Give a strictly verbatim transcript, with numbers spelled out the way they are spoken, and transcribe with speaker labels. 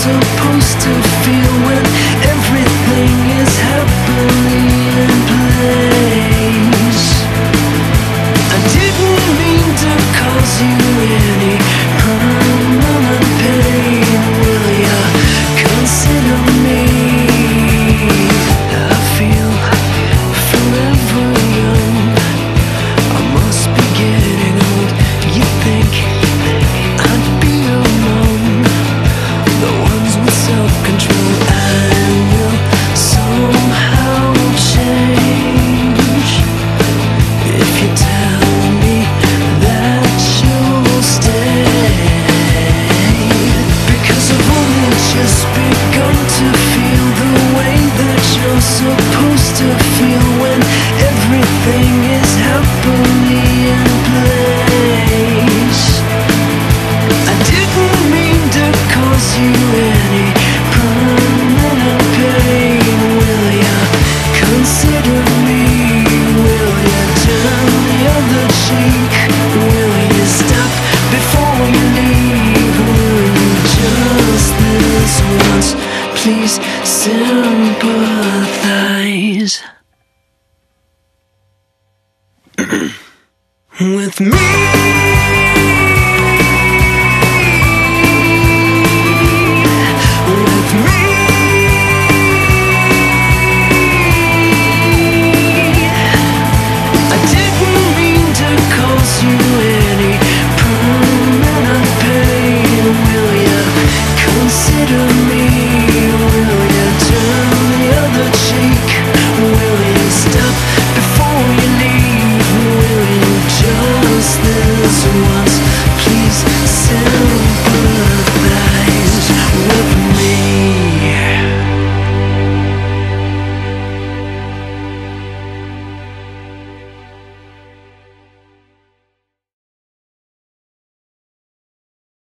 Speaker 1: supposed to feel when everything is happily in place. I didn't mean to cause you any permanent pain. Will you consider me? I feel forever young. I must be getting old. You think I'd be among the ones with self-control? I will somehow change if you tell me that you'll stay. Because I've only just begun to feel the way that you're supposed to feel when everything is happily in place. I didn't mean to cause you any permanent pain. Will you consider me? Will you turn the other cheek? Will you stop before you leave? Will you just this once please sympathize with me?